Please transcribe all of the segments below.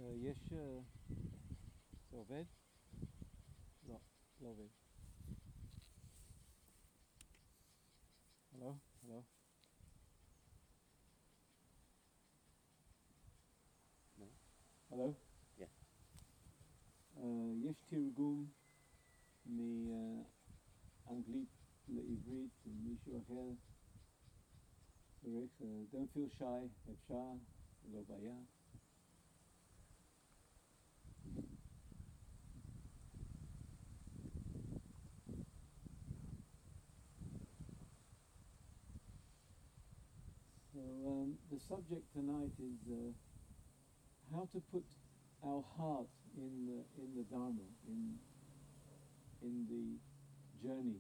יש... זה עובד? לא, לא עובד. הלו? הלו? הלו? כן. יש תרגום מאנגלית לעברית, מישהו אחר צריך, don't feel shy, אפשר, לא בעיה. So the subject tonight is how to put our heart in the Dharma, in the journey.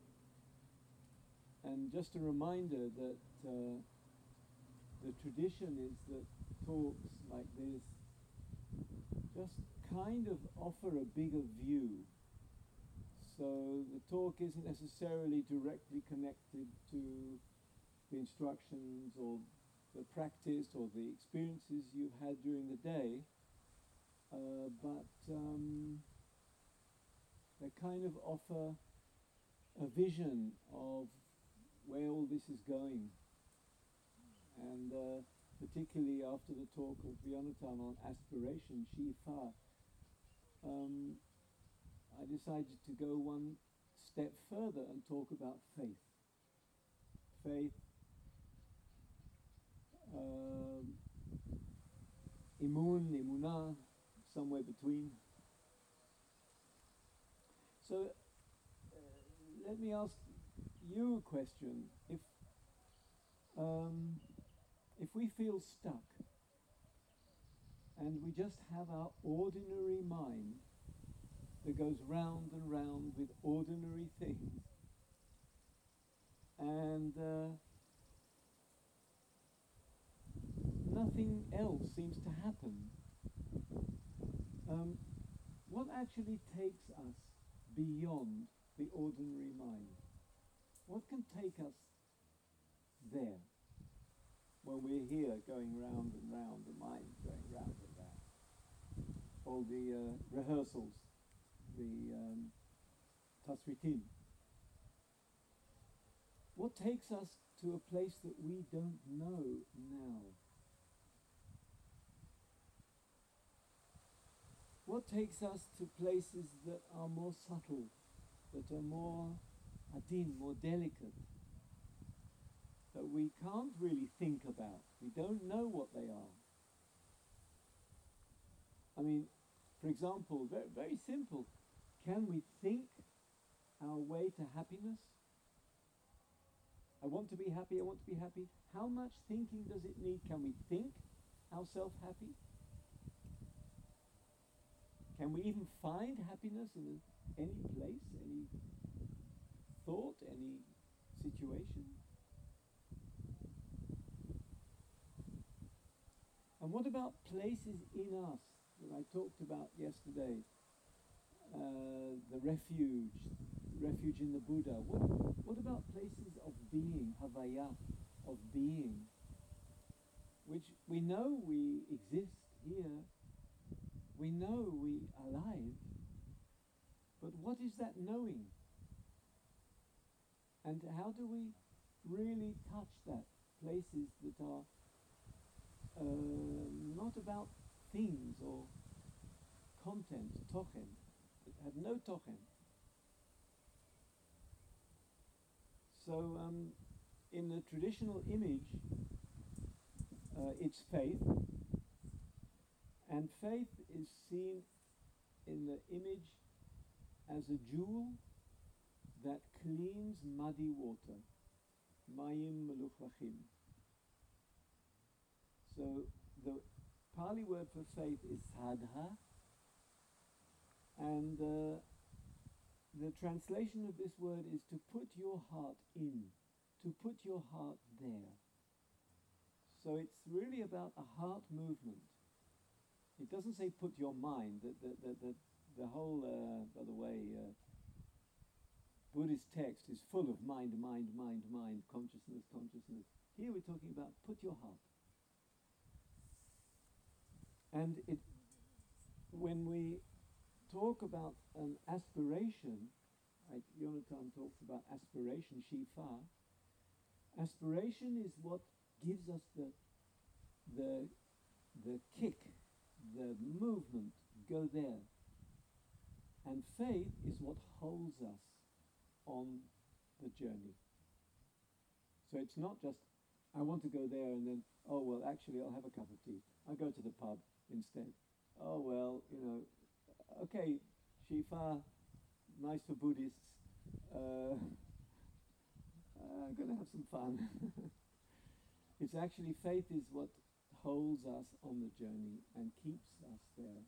And just a reminder that the tradition is that talks like this just kind of offer a bigger view. So the talk isn't necessarily directly connected to the instructions or the practice or the experiences you've had during the day, but they kind of offer a vision of where all this is going. And particularly after the talk of Vyonatan on aspiration, Shifa, I decided to go one step further and talk about faith. Faith, Imun, Imunah, somewhere between. So let me ask you a question. If we feel stuck and we just have our ordinary mind that goes round and round with ordinary things, and nothing else seems to happen, what actually takes us beyond the ordinary mind? What can take us there when we're here going round and round, the mind going round and round? All the rehearsals, the tasritim. What takes us to a place that we don't know now? What takes us to places that are more subtle, that are more adin, more delicate, that we can't really think about? We don't know what they are. I mean, for example, very, very simple. Can we think our way to happiness? I want to be happy, I want to be happy. How much thinking does it need? Can we think ourselves happy? Can we even find happiness in any place, any thought, any situation? And what about places in us that I talked about yesterday? The refuge in the Buddha. What about places of being, Havaya, of being, which we know we exist here, we know we are alive, but what is that knowing? And how do we really touch that? Places that are not about things or content, tochen, that have no tochen. So in the traditional image, it's faith, and faith is seen in the image as a jewel that cleans muddy water, mayim meluchlachim. So the Pali word for faith is sadha, and the translation of this word is to put your heart in, to put your heart there. So it's really about a heart movement. It doesn't say put your mind. The whole, by the way, Buddhist text is full of mind, consciousness. Here we're talking about put your heart. And when we talk about an aspiration, like Yonatan talks about aspiration, Shifa, aspiration is what gives us the kick, the movement, go there. And faith is what holds us on the journey. So it's not just, I want to go there and then, oh, well, actually, I'll have a cup of tea. I'll go to the pub instead. Oh, well, okay, Shifa, nice for Buddhists. I'm going to have some fun. It's actually, faith is what holds us on the journey and keeps us there.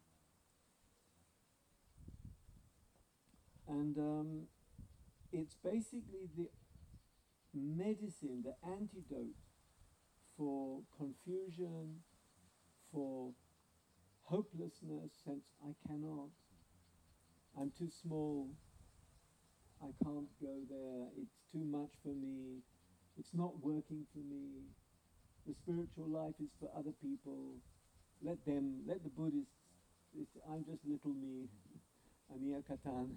And it's basically the medicine, the antidote for confusion, for hopelessness, sense I cannot, I'm too small, I can't go there, it's too much for me, it's not working for me, the spiritual life is for other people, let the Buddhists, I'm just little me, Ania Katan.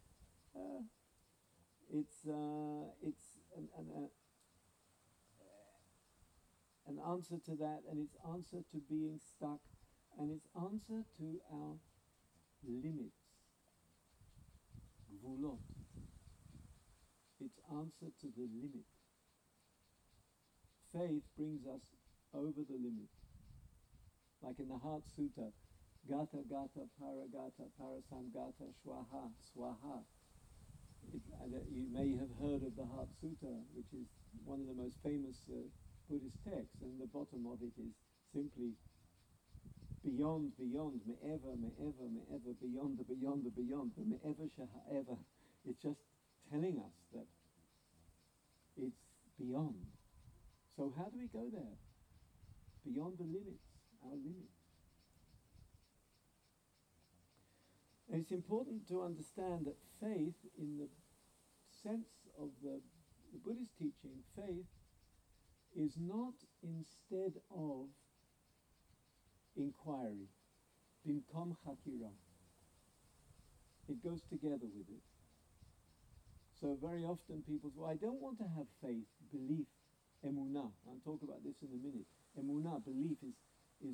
It's an answer to that, and it's answer to being stuck, and it's answer to our limits, gvulot. It's answer to the limit. Faith brings us over the limit. Like in the Heart Sutta, Gata Gata Paragata Parasamgata Swaha Swaha. You may have heard of the Heart Sutta, which is one of the most famous Buddhist texts, and the bottom of it is simply beyond, beyond, me'ever, me'ever, me'ever, beyond the beyond the beyond, the me'ever shaha'ever. It's just telling us that it's beyond. So how do we go there? Beyond the limits, our limits. And it's important to understand that faith, in the sense of the Buddhist teaching, faith is not instead of inquiry, bimkom chakira. It goes together with it. So very often people say, well, I don't want to have faith, belief, emunah. I'll talk about this in a minute. Emunah, belief, is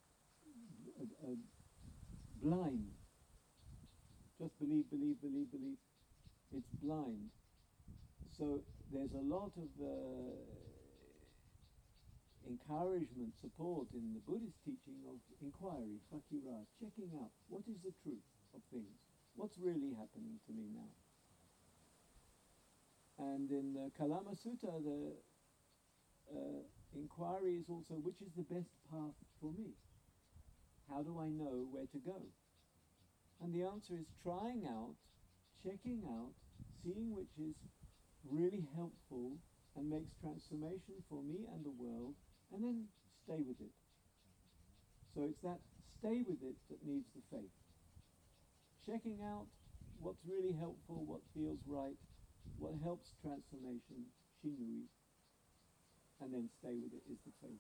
blind. Just believe, believe, believe, believe. It's blind. So there's a lot of encouragement, support in the Buddhist teaching of inquiry, chakira, checking out what is the truth of things, what's really happening to me now. And in the Kalama Sutta, the inquiry is also, which is the best path for me? How do I know where to go? And the answer is trying out, checking out, seeing which is really helpful and makes transformation for me and the world, and then stay with it. So it's that stay with it that needs the faith. Checking out what's really helpful, what feels right, what helps transformation, shinui, and then stay with it is the faith.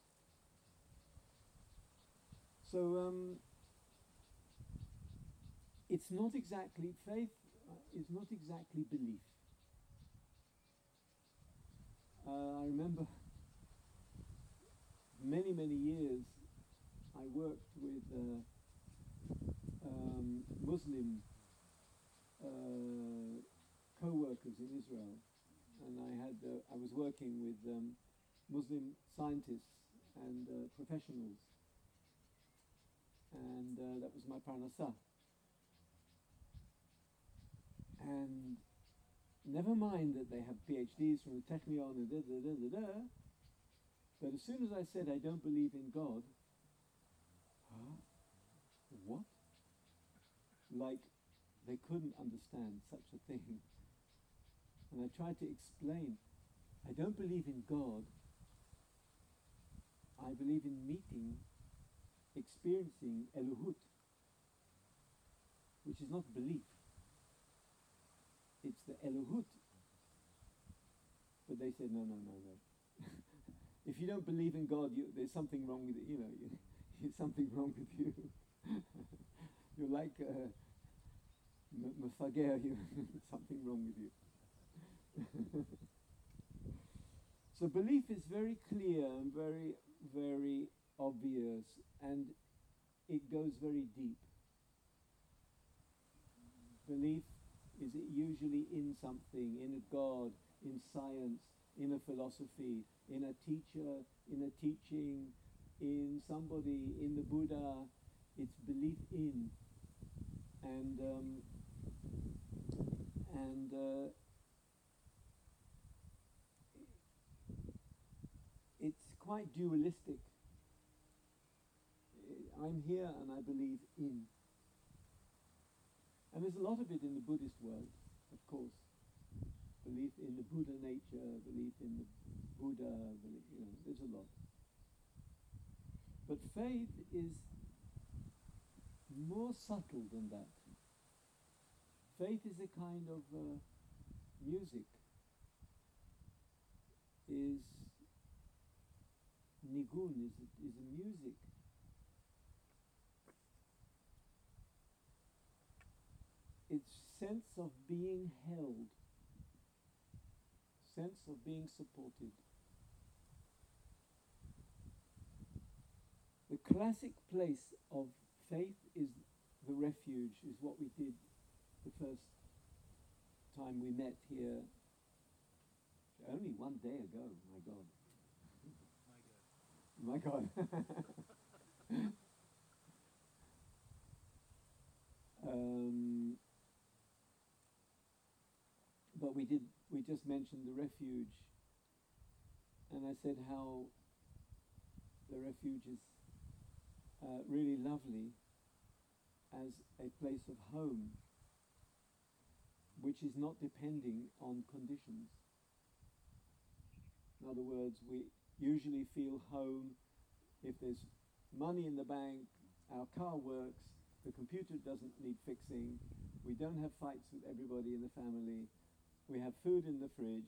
So it's not exactly, faith is not exactly belief. I remember many, many years I worked with Muslim co-workers in Israel, and I was working with Muslim scientists and professionals, and that was my parnasah. And never mind that they have PhDs from the Technion and but as soon as I said I don't believe in God, huh? What? Like they couldn't understand such a thing. And I tried to explain, I don't believe in God, I believe in meeting, experiencing Elohut, which is not belief. It's the Elohut. But they said, no. If you don't believe in God, there's something wrong with it, something wrong with you. You're like Mfager, you something wrong with you. So belief is very clear and very, very obvious, and it goes very deep. Belief is usually in something, in a God, in science, in a philosophy, in a teacher, in a teaching, in somebody, in the Buddha. It's belief in. And it's quite dualistic. I'm here and I believe in. And there's a lot of it in the Buddhist world, of course. Belief in the Buddha nature, belief in the Buddha, there's a lot. But faith is more subtle than that. Faith is a kind of music, is nigun, is a music. It's sense of being held, sense of being supported. The classic place of faith is the refuge, is what we did the first time we met here. Only one day ago, my God. My God. But we just mentioned the refuge, and I said how the refuge is really lovely as a place of home, which is not depending on conditions. In other words, we usually feel home if there's money in the bank, our car works, the computer doesn't need fixing, we don't have fights with everybody in the family, we have food in the fridge,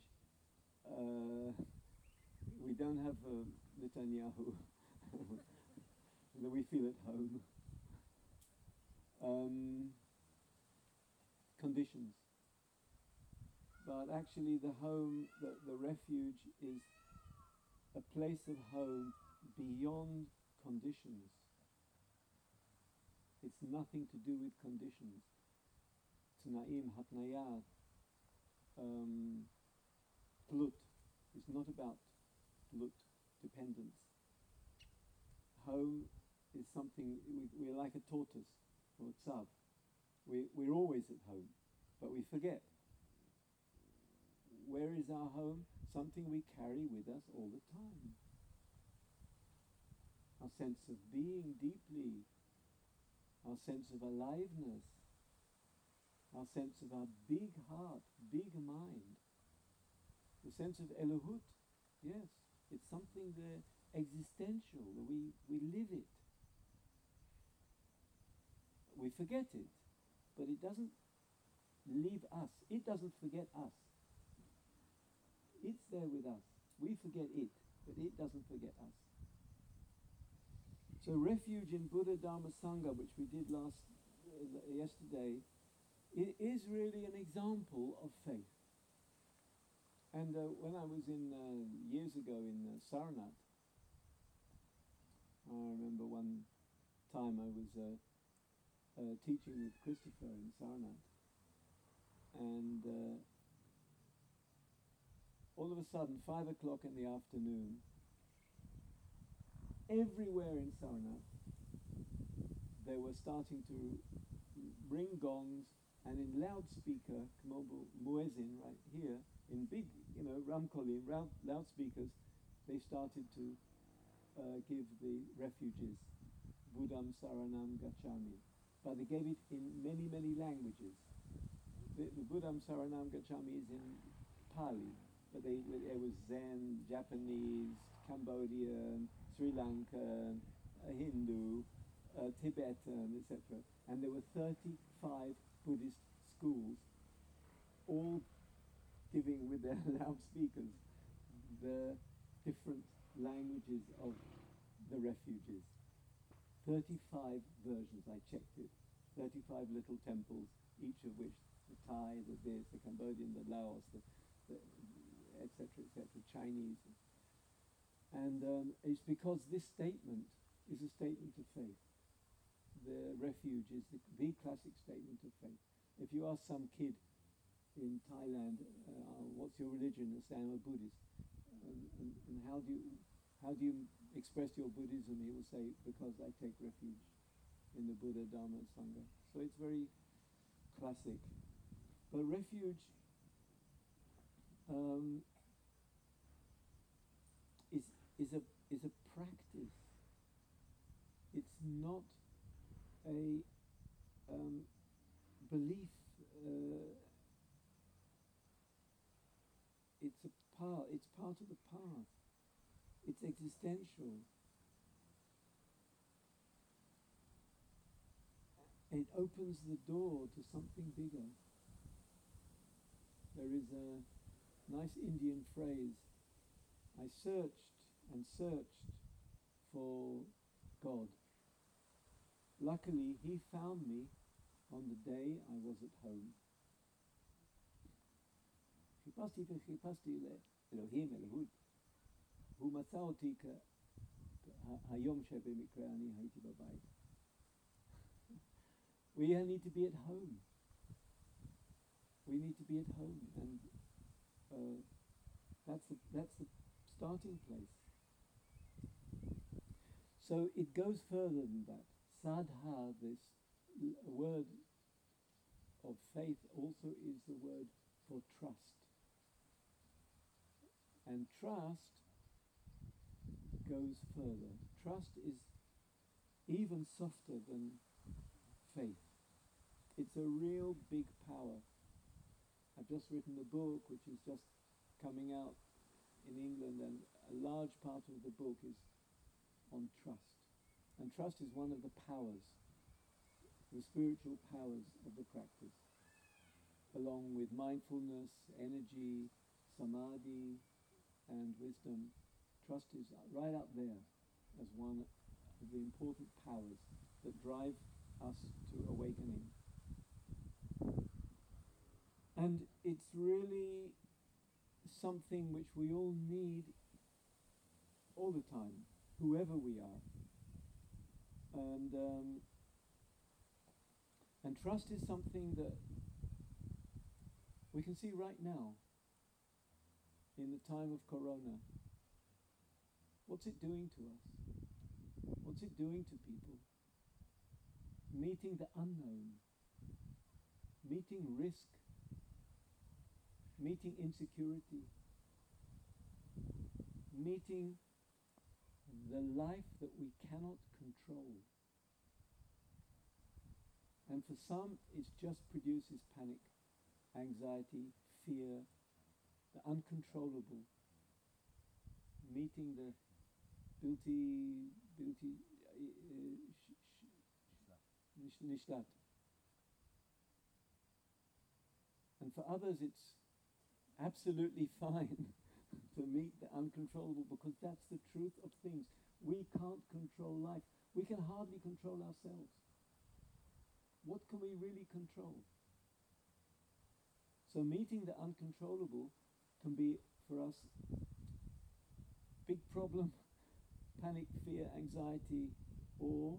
we don't have Netanyahu, that we feel at home. Conditions. But actually the home, the refuge is a place of home beyond conditions. It's nothing to do with conditions. Tnaim, hatnayat, tlut. It's not about tlut, dependence. Home is something, we're like a tortoise or a tzav. We're always at home, but we forget. Where is our home? Something we carry with us all the time. Our sense of being deeply, our sense of aliveness, our sense of our big heart, big mind, the sense of Elohut. Yes, it's something there existential, we live it. We forget it, but it doesn't leave us. It doesn't forget us. It's there with us. We forget it, but it doesn't forget us. So refuge in Buddha Dharma Sangha, which we did yesterday, it is really an example of faith. And when I was years ago in Sarnath, I remember one time I was teaching with Christopher in Sarnath, and all of a sudden, 5 o'clock in the afternoon, everywhere in Sarnath, they were starting to ring gongs, and in loudspeaker, muezzin, right here, in big, ramkolim, loudspeakers, they started to give the refuges, Buddham Saranam Gacchami. But they gave it in many, many languages. The Buddham Saranam Gacchami is in Pali, but there was Zen, Japanese, Cambodian, Sri Lankan, Hindu, Tibetan, etc. And there were 35 Buddhist schools, all giving with their loudspeakers the different languages of the refuges. 35 versions, I checked it. 35 little temples, each of which the Thai, the this, the Cambodian, the Laos, the etc., etc., Chinese. And it's because this statement is a statement of faith. The refuge is the classic statement of faith. If you ask some kid in Thailand, what's your religion? They say, I'm a Buddhist. And how do you express your Buddhism? He will say, because I take refuge in the Buddha, Dharma, and Sangha. So it's very classic. But refuge is a practice. It's not a belief. It's part of the path. It's existential. It opens the door to something bigger. There is a nice Indian phrase, I searched and searched for God. Luckily, he found me on the day I was at home. חיפשתי לאלוהים, אלוהות. הוא מצא אותי היום שבמקרה אני הייתי בבית. We need to be at home. We need to be at home, and that's the starting place. So it goes further than that. Sadha, this word of faith, also is the word for trust. And trust goes further. Trust is even softer than faith. It's a real big power. I've just written a book which is just coming out in England, and a large part of the book is on trust. And trust is one of the powers, the spiritual powers of the practice, along with mindfulness, energy, samadhi, and wisdom. Trust is right up there as one of the important powers that drive us to awakening. And it's really something which we all need all the time, whoever we are. And trust is something that we can see right now in the time of Corona. What's it doing to us? What's it doing to people? Meeting the unknown, meeting risk, meeting insecurity, meeting the life that we cannot control. And for some, it just produces panic, anxiety, fear, the uncontrollable. Meeting the nishlat. And for others, it's absolutely fine to meet the uncontrollable, because that's the truth of things. We can't control life. We can hardly control ourselves. What can we really control? So meeting the uncontrollable can be, for us, big problem, panic, fear, anxiety, or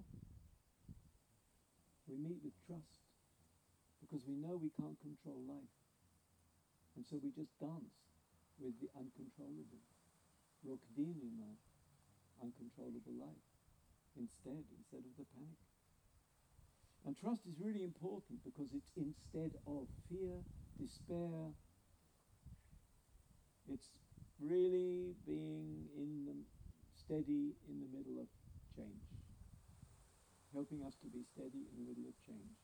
we meet with trust, because we know we can't control life. And so we just dance with the uncontrollable. Rokdinima, uncontrollable life, instead of the panic. And trust is really important because it's instead of fear, despair. It's really being steady in the middle of change, helping us to be steady in the middle of change.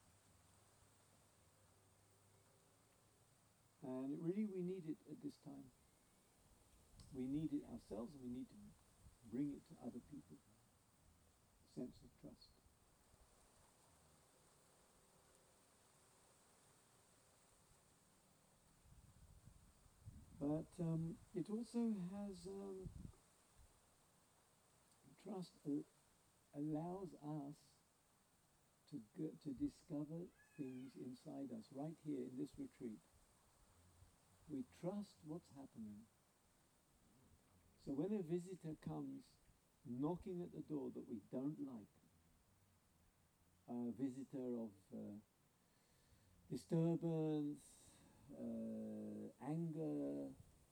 And really we need it at this time. We need it ourselves, and we need to bring it to other people. A sense of trust. But it also has, trust allows us to discover things inside us, right here in this retreat. We trust what's happening. So when a visitor comes knocking at the door that we don't like, a visitor of disturbance, anger,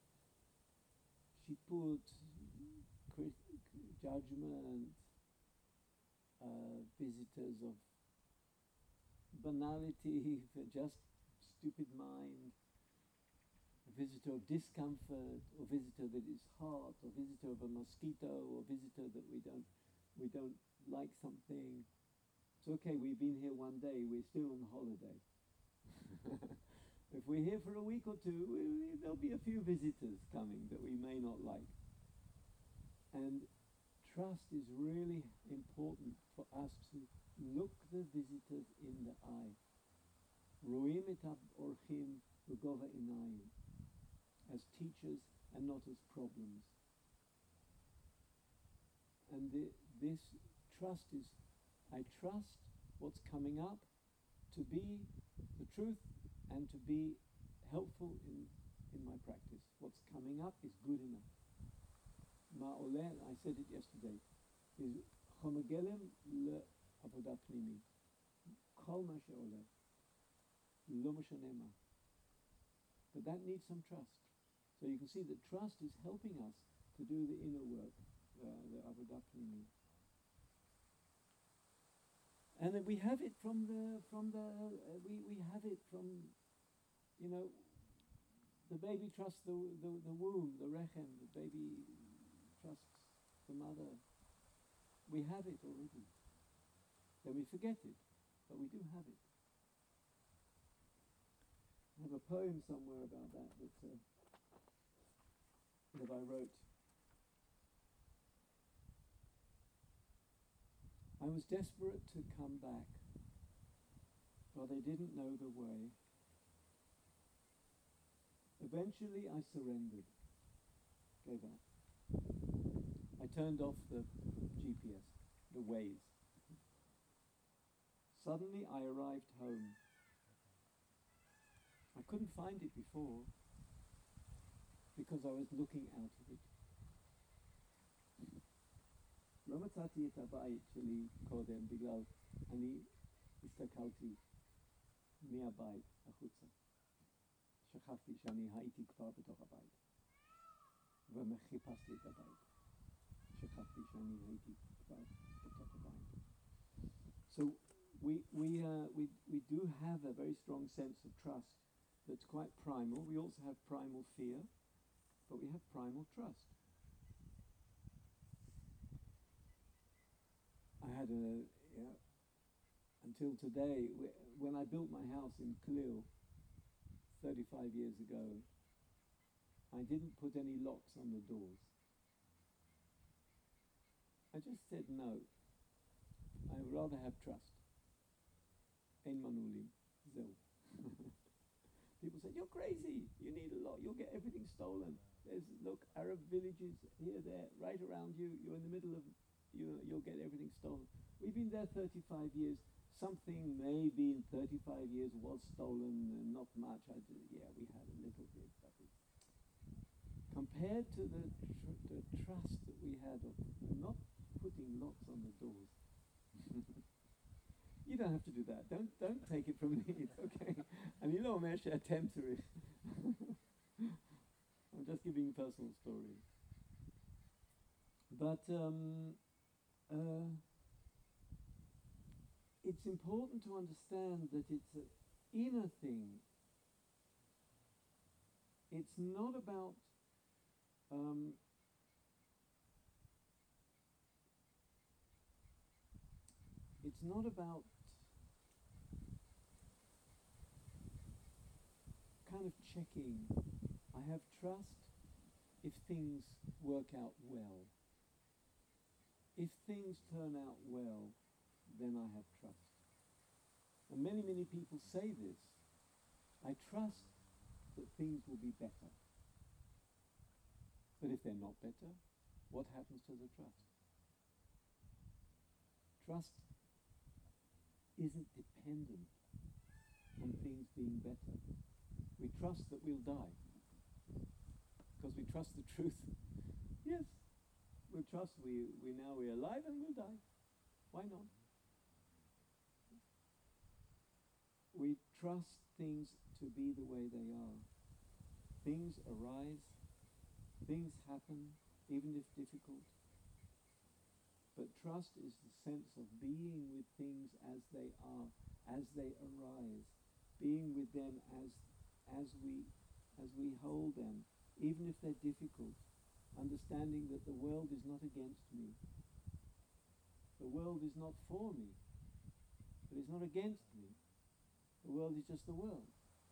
shiput, judgment, visitors of banality, just stupid mind, a visitor of discomfort, or visitor that is hot, or visitor of a mosquito, or visitor that we don't like something. It's okay, we've been here one day, we're still on holiday. If we're here for a week or two, there'll be a few visitors coming that we may not like. And trust is really important for us to look the visitors in the eye. Ro'im et ha'orchim b'gova einayim, as teachers and not as problems. And this trust is, I trust what's coming up to be the truth and to be helpful in my practice. What's coming up is good enough. Ma'oleh, I said it yesterday, is chomegelem le'avodah pnimi. Kol ma she'oleh, lo mashane ma. But that needs some trust. So you can see that trust is helping us to do the inner work, the avodah pnimi. And then we have it from we have it from, you know, the baby trusts the womb, the rechem, the baby trusts the mother. We have it already. Then we forget it, but we do have it. I have a poem somewhere about that that I wrote. I was desperate to come back, but I didn't know the way. Eventually I surrendered, gave up. I turned off the GPS, the Waze. Suddenly I arrived home. I couldn't find it before because I was looking out of it. לא מצאתי את הבית שלי קודם בגלל אני הסתכלתי מהבית החוצה. שכחתי שאני הייתי כבר בתוך הבית. וחיפשתי את הבית. שכחתי שאני הייתי כבר בתוך הבית. So we do have a very strong sense of trust that's quite primal. We also have primal fear, but we have primal trust. I had until today, when I built my house in Khalil 35 years ago, I didn't put any locks on the doors. I just said no. I would rather have trust. Ein manulim, zeu. People say, you're crazy, you need a lock, you'll get everything stolen. There's, look, Arab villages here, there, right around you, you're in the middle of, you'll get everything stolen. We've been there 35 years. Something maybe in 35 years was stolen, not much. We had a little bit, but compared to the trust that we had of not putting locks on the doors. You don't have to do that. Don't take it from me. It's okay. אני לא אומר שאתם צריך. I'm just giving a personal story. But it's important to understand that it's an inner thing. It's not about kind of checking. I have trust if things work out well. If things turn out well, then I have trust. And many, many people say this. I trust that things will be better. But if they're not better, what happens to the trust? Trust isn't dependent on things being better. We trust that we'll die because we trust the truth. Yes, we trust we're alive and we'll die. Why not? We trust things to be the way they are. Things arise, things happen, even if difficult. But trust is the sense of being with things as they are, as they arise, being with them as we hold them, even if they're difficult, understanding that the world is not against me. The world is not for me, but it's not against me. The world is just the world.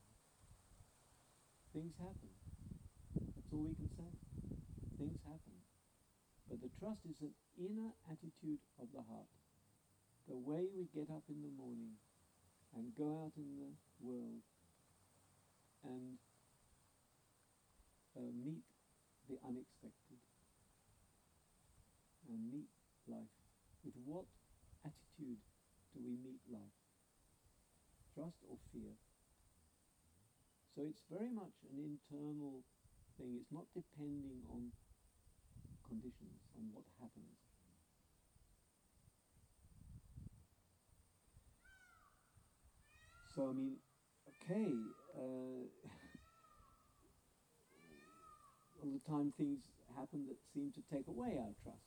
Things happen. That's all we can say. Things happen. But the trust is an inner attitude of the heart. The way we get up in the morning and go out in the world and meet the unexpected and meet life. With what attitude do we meet life? Trust or fear? So it's very much an internal thing. It's not depending on conditions, on what happens. So, I mean, okay, all the time things happen that seem to take away our trust.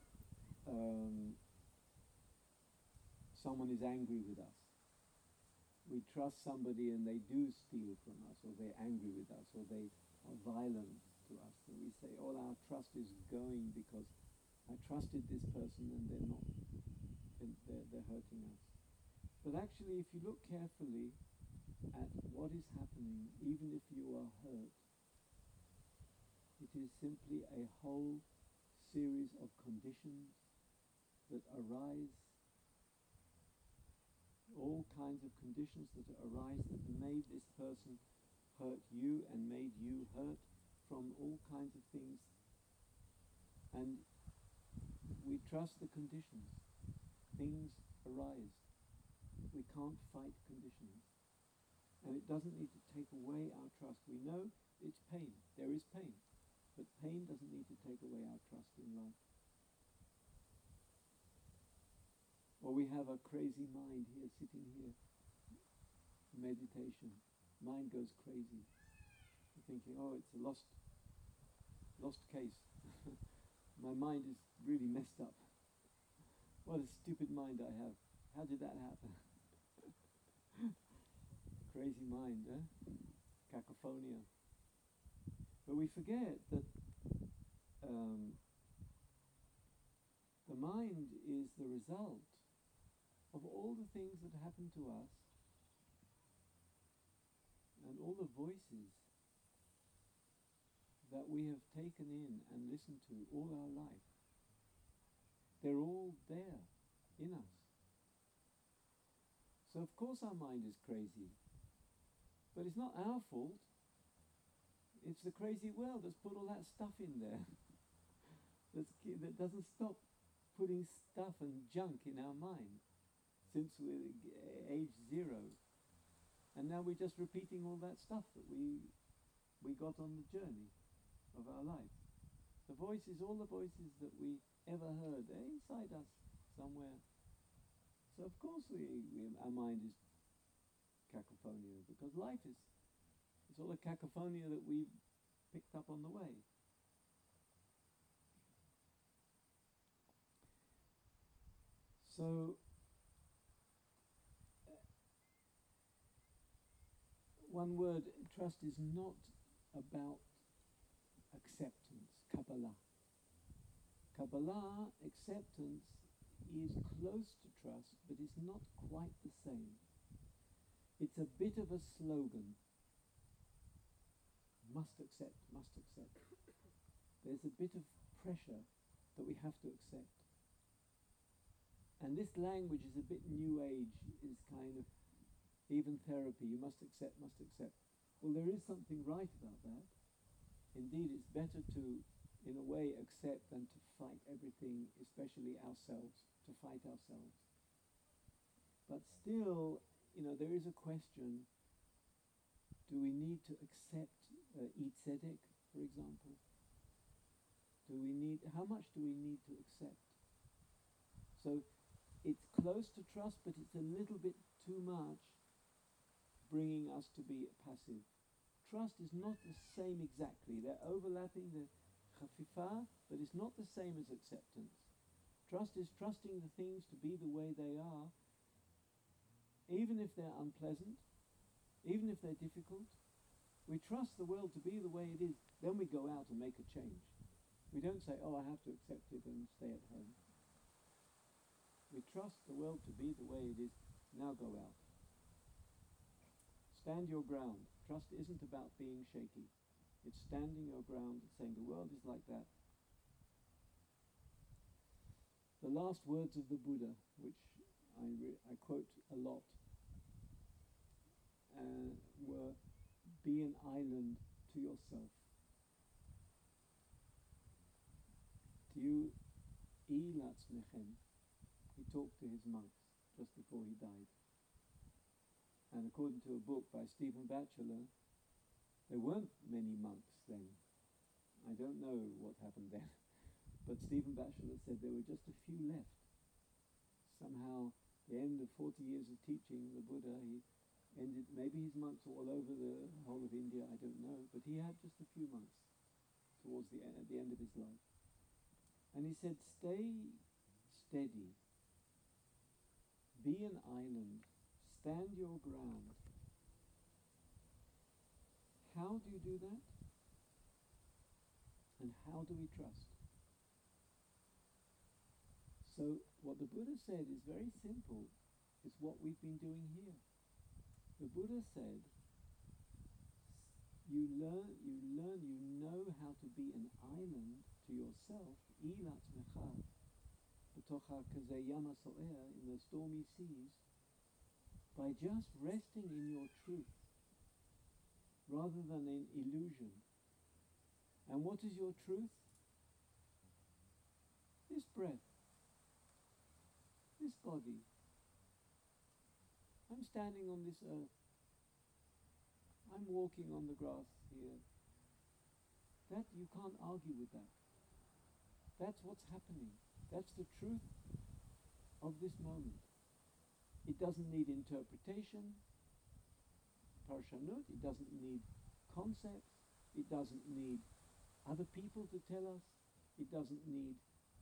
Someone is angry with us. We trust somebody and they do steal from us, or they're angry with us, or they are violent to us. And we say, all our trust is going because I trusted this person and they're not, they're hurting us. But actually, if you look carefully at what is happening, even if you are hurt, it is simply a whole series of conditions that arise, all kinds of conditions that arise that made this person hurt you and made you hurt from all kinds of things. And we trust the conditions. Things arise. We can't fight conditions. And it doesn't need to take away our trust. We know it's pain. There is pain. But pain doesn't need to take away our trust in life. Or we have a crazy mind here, sitting here, meditation. Mind goes crazy. You're thinking, oh, it's a lost case. My mind is really messed up. What a stupid mind I have. How did that happen? Crazy mind, eh? Cacophonia. But we forget that the mind is the result of all the things that happen to us and all the voices that we have taken in and listened to all our life. They're all there in us. So of course our mind is crazy. But it's not our fault. It's the crazy world that's put all that stuff in there. That doesn't stop putting stuff and junk in our mind since we're age 0. And now we're just repeating all that stuff that we got on the journey of our life. The voices, all the voices that we ever heard, they're inside us somewhere. So of course our mind is cacophonia, because life is, it's all a cacophonia that we've picked up on the way. So one word, trust is not about acceptance, Kabbalah. Kabbalah, acceptance, is close to trust, but it's not quite the same. It's a bit of a slogan. Must accept, must accept. There's a bit of pressure that we have to accept. And this language is a bit new age, is kind of even therapy. You must accept, must accept. Well, there is something right about that. Indeed, it's better to, in a way, accept than to fight everything, especially ourselves, to fight ourselves. But still, there is a question: do we need to accept eat tzedek, for example? How much do we need to accept? So it's close to trust, but it's a little bit too much, bringing us to be passive. Trust is not the same exactly. They're overlapping the chafifa, but it's not the same as acceptance. Trust is trusting the things to be the way they are, even if they're unpleasant, even if they're difficult. We trust the world to be the way it is, then we go out and make a change. We don't say, I have to accept it and stay at home. We trust the world to be the way it is, now go out. Stand your ground. Trust isn't about being shaky. It's standing your ground and saying the world is like that. The last words of the Buddha, which I quote a lot, were, be an island to yourself. Tiu ilatzmechem. He talked to his monks just before he died. And according to a book by Stephen Batchelor, there weren't many monks then. I don't know what happened then. But Stephen Batchelor said there were just a few left. Somehow, the end of 40 years of teaching the Buddha, he ended, maybe his monks were all over the whole of India, I don't know, but he had just a few monks at the end of his life. And he said, stay steady, be an island, stand your ground. How do you do that? And how do we trust? So what the Buddha said is very simple. It's what we've been doing here. The Buddha said, you know how to be an island to yourself, ilatzmecha, b'tocha kazeh yama so'er, in the stormy seas, by just resting in your truth, rather than in illusion. And what is your truth? This breath, this body. I'm standing on this earth. I'm walking on the grass here. That, you can't argue with that. That's what's happening. That's the truth of this moment. It doesn't need interpretation, parshanut. It doesn't need concepts. It doesn't need other people to tell us. It doesn't need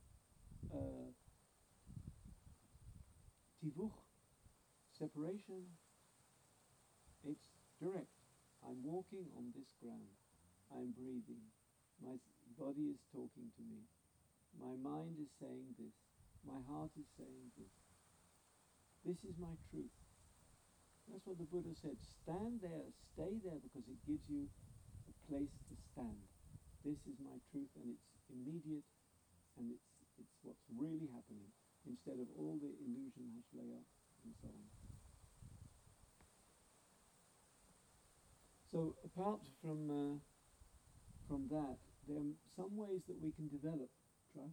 tivuch, separation. It's direct. I'm walking on this ground. I'm breathing. My body is talking to me. My mind is saying this. My heart is saying this. This is my truth. That's what the Buddha said. Stand there, stay there, because it gives you a place to stand. This is my truth, and it's immediate, and it's what's really happening, instead of all the illusion, hashleya, and so on. So apart from that, there are some ways that we can develop trust.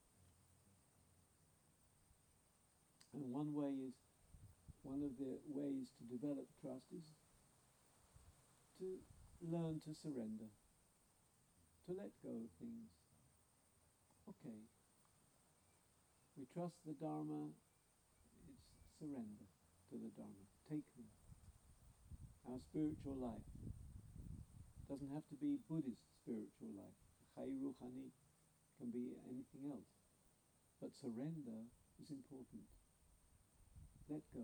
And one of the ways to develop trust is to learn to surrender, to let go of things. Okay, we trust the Dharma, it's surrender to the Dharma. Take me. Our spiritual life doesn't have to be Buddhist spiritual life. Chai Ruchani can be anything else. But surrender is important. Let go.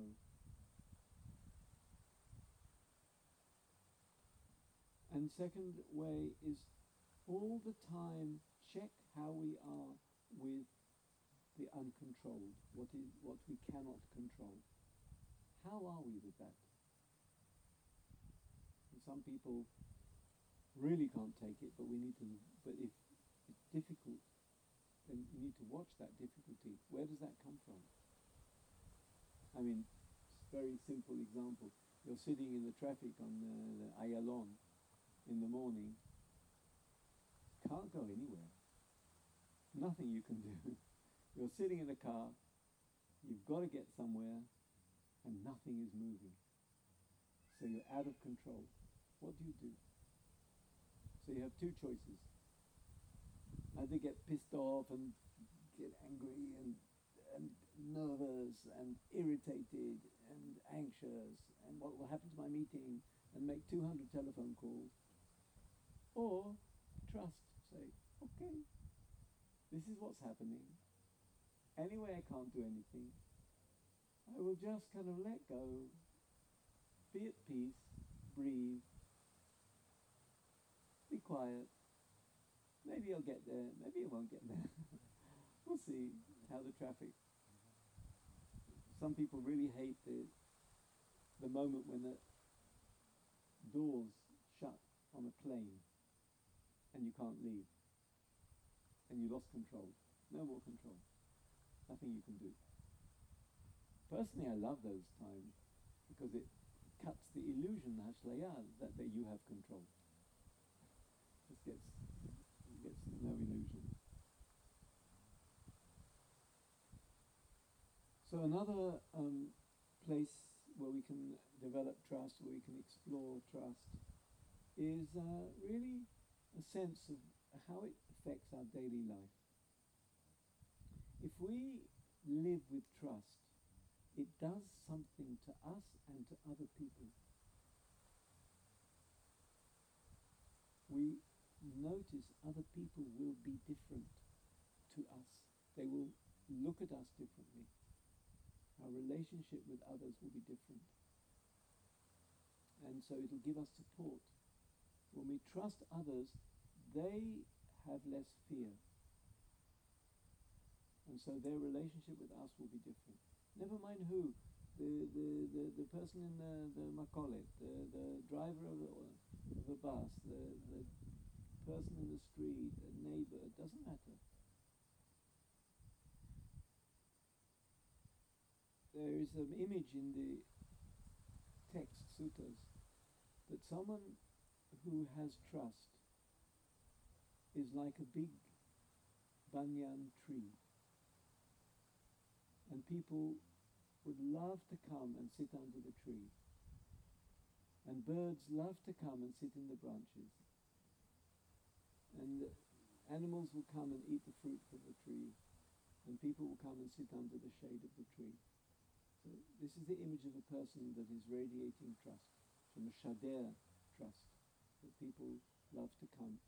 And second way is all the time check how we are with the uncontrolled, what we cannot control. How are we with that? And some people really can't take it, but if it's difficult, then you need to watch that difficulty. Where does that come from? I mean, very simple example. You're sitting in the traffic on the Ayalon in the morning. Can't go anywhere. Nothing you can do. You're sitting in a car. You've got to get somewhere. and nothing is moving. So you're out of control. What do? So you have two choices. Either get pissed off and get angry and nervous and irritated and anxious and what will happen to my meeting and make 200 telephone calls, or trust, say, okay, this is what's happening. Anyway, I can't do anything. I will just kind of let go, be at peace, breathe, be quiet. Maybe I'll get there, maybe I won't get there. We'll see how the traffic. Some people really hate the moment when the doors shut on a plane and you can't leave and you lost control. No more control. Nothing you can do. Personally, I love those times because it cuts the illusion, hashlaya, that you have control. Just gets no illusion. So another place where we can develop trust, where we can explore trust, is really a sense of how it affects our daily life. If we live with trust, it does something to us and to other people. We notice other people will be different to us. They will look at us differently. Our relationship with others will be different. And so it'll give us support. When we trust others, they have less fear. And so their relationship with us will be different. Never mind who. The person in the makolet, the driver of the bus, the person in the street, the neighbor, it doesn't matter. There is an image in the text, suttas, that someone who has trust is like a big banyan tree. And people would love to come and sit under the tree. And birds love to come and sit in the branches. And animals will come and eat the fruit from the tree. And people will come and sit under the shade of the tree. So this is the image of a person that is radiating trust, from a shader trust, that people love to come.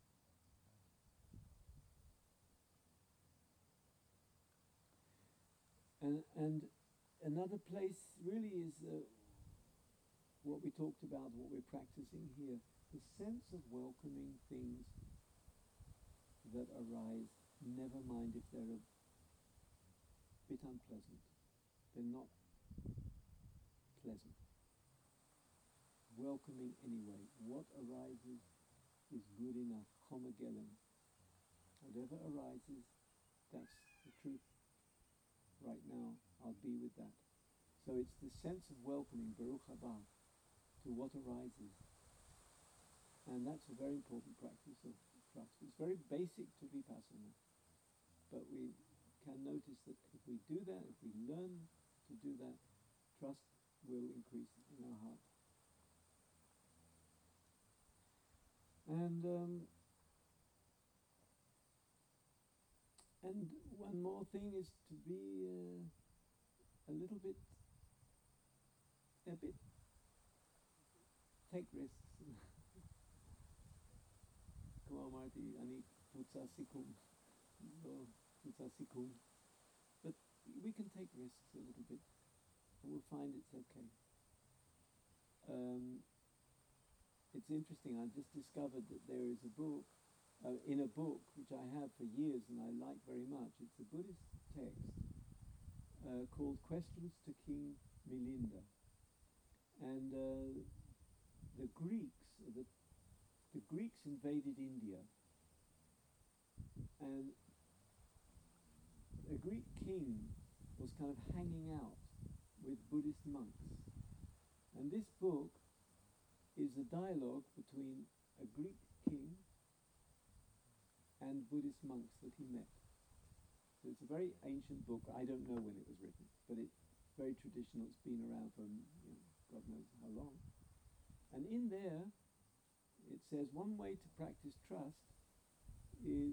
And another place really is what we talked about, what we're practicing here, the sense of welcoming things that arise, never mind if they're a bit unpleasant. They're not pleasant. Welcoming anyway. What arises is good enough. Choma gelem. Whatever arises, that's the truth. Right now, I'll be with that. So it's the sense of welcoming, Baruch haba, to what arises. And that's a very important practice of trust. It's very basic to Vipassana. But we can notice that if we do that, if we learn to do that, trust will increase in our heart. And one more thing is to be a bit, take risks. כמו אמרתי, אני קבוצה סיכום, לא קבוצה סיכון. But we can take risks a little bit, and we'll find it's okay. It's interesting, I just discovered that there is a book, in a book, which I have for years and I like very much. It's a Buddhist text called Questions to King Milinda. And the Greeks invaded India, and a Greek king was kind of hanging out with Buddhist monks. And this book is a dialogue between a Greek king and Buddhist monks that he met. So it's a very ancient book. I don't know when it was written, but very traditional. It's been around for God knows how long. And in there, it says one way to practice trust is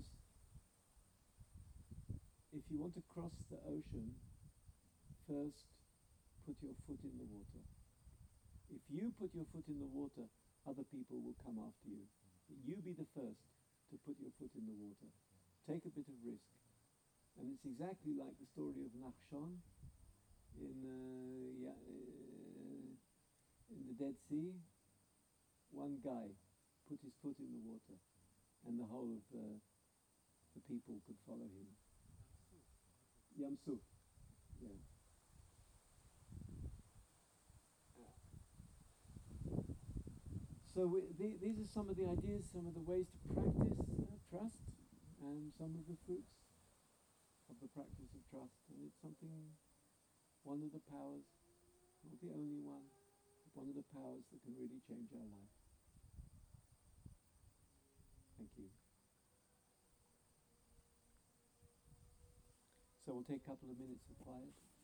if you want to cross the ocean, first put your foot in the water. If you put your foot in the water, other people will come after you. But you be the first to put your foot in the water. Take a bit of risk. And it's exactly like the story of Nachshon in the Dead Sea. One guy put his foot in the water, and the whole of the people could follow him. Yam Suf. Yeah. So these are some of the ideas, some of the ways to practice trust, and some of the fruits of the practice of trust. And it's something, one of the powers, not the only one, but one of the powers that can really change our life. Thank you. So we'll take a couple of minutes of quiet.